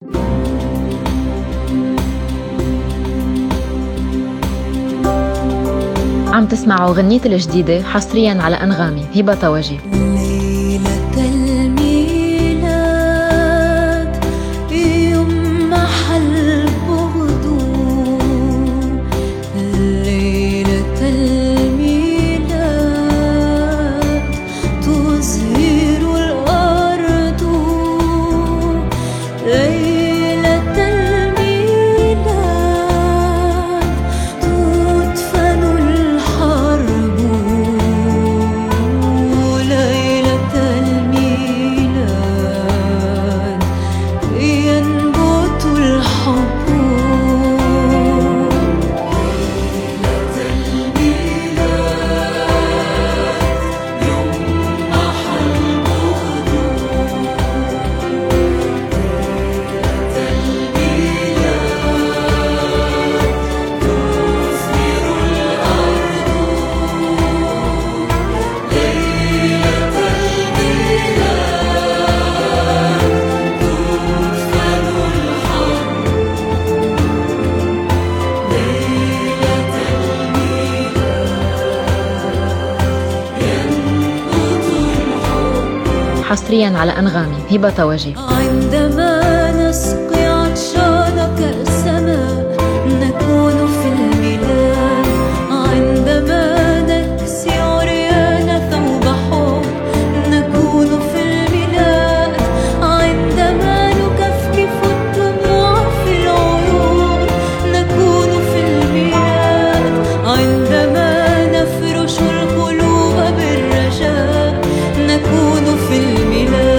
عم تسمعوا غنيتي الجديدة حصرياً على أنغامي. هبة طواجي. ليلة الميلاد يوم محل بغضو، ليلة الميلاد تزهر الأرض، ليلة الميلاد تدفن الحرب، ليلة الميلاد ينبت الحب، ليلة الميلاد يوم محل بغضو، ليلة الميلاد تزهر الأرض، ليلة الميلاد تدفن الحرب، ليلة الميلاد ينبت الحب. حصرياً على أنغامي. هبة طواجي. عندما نسقي عطشان كأسنا نكون في الميلاد، عندما نكسي عريان ثوب حب نكون في الميلاد، عندما نكفكف الدموع في العيون نكون في الميلاد، عندما نفرش القلوب بالرجاء نكون في الميلاد،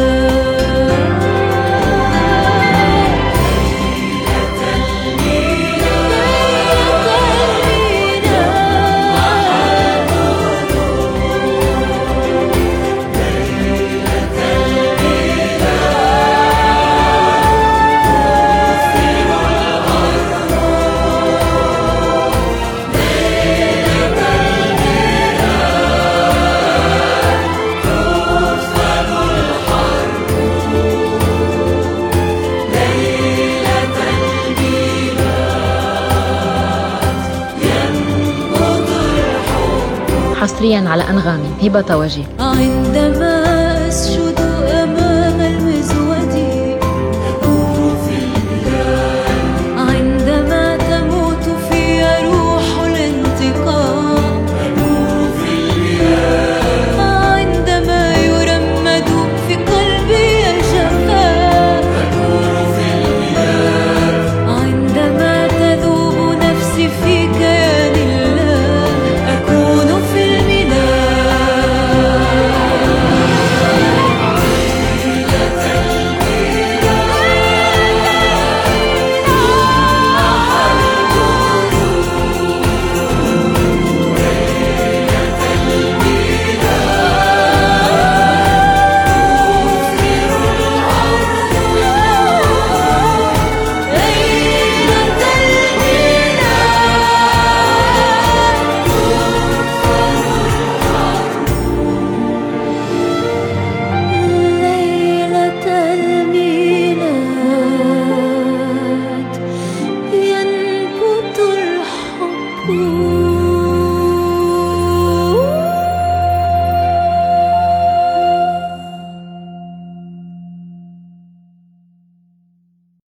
حصرياً على أنغامي. هبة طواجي. عندما